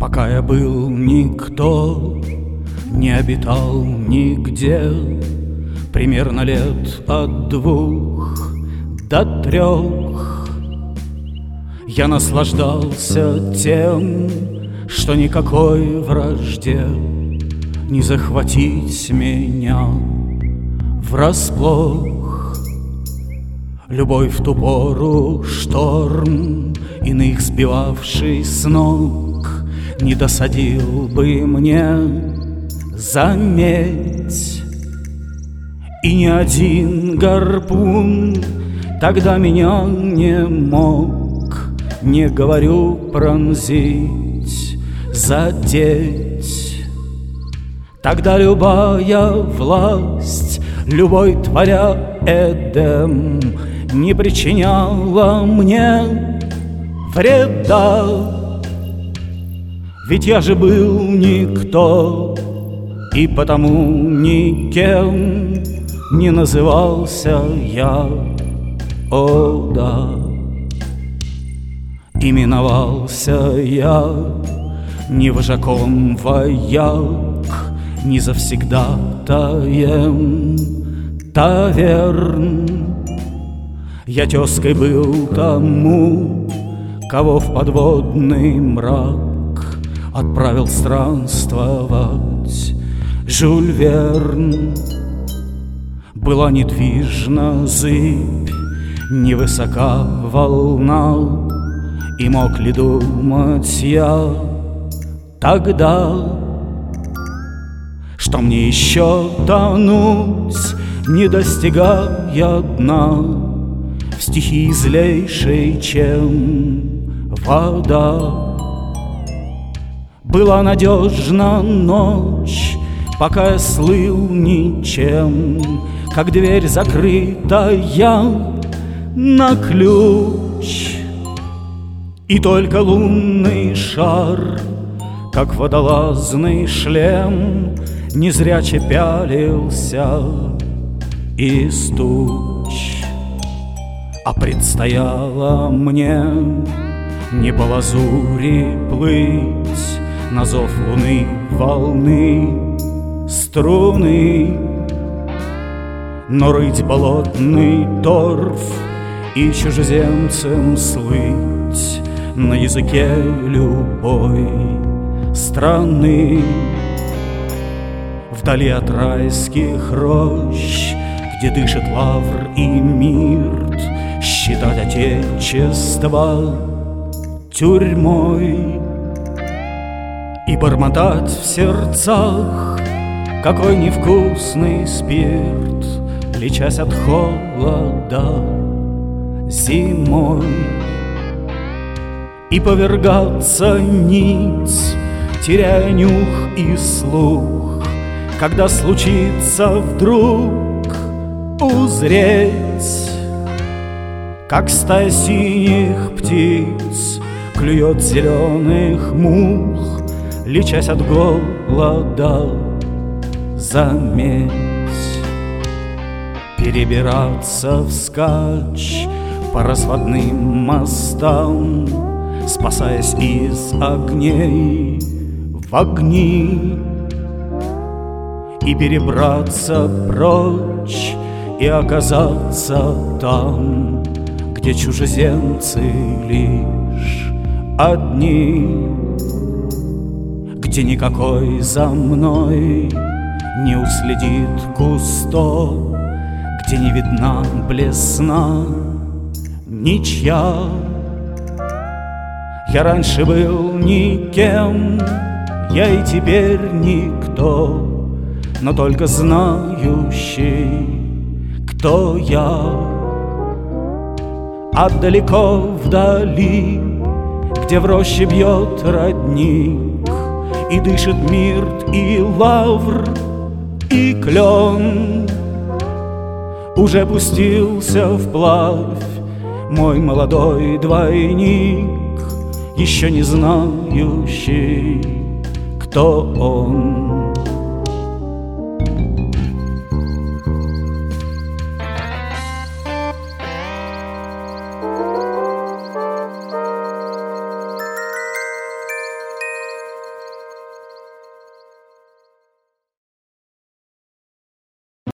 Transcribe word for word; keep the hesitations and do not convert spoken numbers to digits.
Пока я был никто, не обитал нигде, примерно лет от двух до трех, я наслаждался тем, что никакой вражде не захватить меня врасплох. Любой в ту пору шторм, иных сбивавший с ног, не досадил бы мне, заметь. И ни один гарпун тогда меня не мог, не говорю пронзить, задеть. Тогда любая власть, любой творя Эдем, не причиняла мне вреда. Ведь я же был никто, и потому никем не назывался я, о да. Именовался я не вожаком вояк, не завсегдатаем таверн. Я тезкой был тому, кого в подводный мрак отправил странствовать Жюль Верн. Была недвижна зыбь, невысока волна, и мог ли думать я тогда, что мне еще тонуть, не достигая дна, в стихии злейшей, чем вода. Была надежна ночь, пока я слыл ничем, как дверь закрытая на ключ. И только лунный шар, как водолазный шлем, незряче пялился из туч. А предстояло мне не по лазури плыть, на зов луны волны струны, но рыть болотный торф и чужеземцем слыть на языке любой страны. Вдали от райских рощ, где дышит лавр и мирт, считать отечество тюрьмой и бормотать в сердцах, какой невкусный спирт, лечась от холода зимой. И повергаться ниц, теряя нюх и слух, когда случится вдруг узреть, как стая синих птиц клюет зеленых мух, лечась от голода, заметь. Перебираться вскачь по разводным мостам, спасаясь из огней в огни, и перебраться прочь и оказаться там, где чужеземцы лишь одни, где никакой за мной не уследит кусто, где не видна блесна ничья. Я раньше был никем, я и теперь никто, но только знающий, кто я. А далеко вдали, где в роще бьет родник, и дышит мирт, и лавр, и клен, уже пустился вплавь мой молодой двойник, еще не знающий, кто он.